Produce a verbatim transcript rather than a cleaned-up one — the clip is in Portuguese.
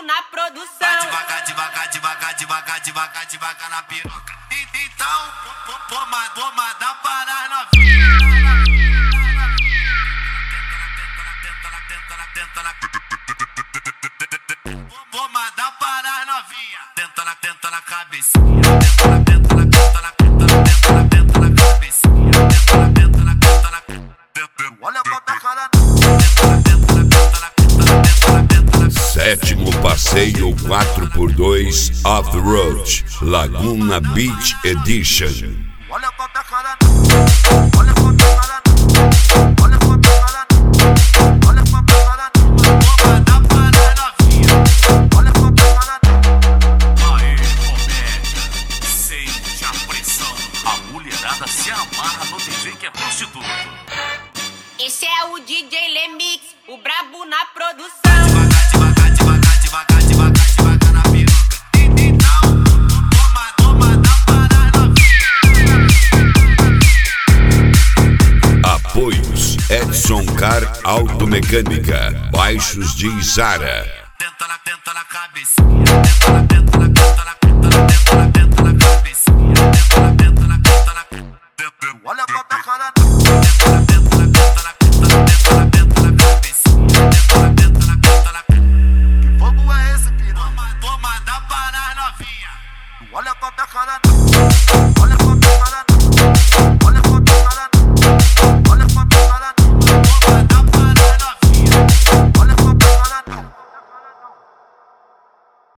na produção. Vai devagar, devagar, devagar, devagar, devagar, devagar na piroca. Então, vou mandar parar novinha. Vou mandar parar novinha. Tenta na, tenta na cabecinha. Tenta na, tenta na, tenta na, tenta na, tenta na cabecinha. Tenta na, tenta na, tenta na, tenta na. Olha pra tua cara. Tenta na, tenta na, tenta na, tenta na, tenta na. Sétimo passeio quatro por dois Off-Road Laguna Beach Edition. Olha pra tua cara. Olha pra tua cara. Olha pra tua cara. Olha pra tua cara. Vou mandar parar novinha. Olha pra tua cara. Aê, comédia, sente a pressão. A mulherada se amarra no D J que é prostituto. Esse é o D J Lemix, o brabo na produção. Devagar, devagar, devagar, devagar, devagar na piroca. Então, vou mandar parar novinha. Apoios Edson Car Automecânica, baixos de Isara. Tenta na, tenta na cabecinha. Tenta na, tenta na, tenta na, tenta na, tenta na.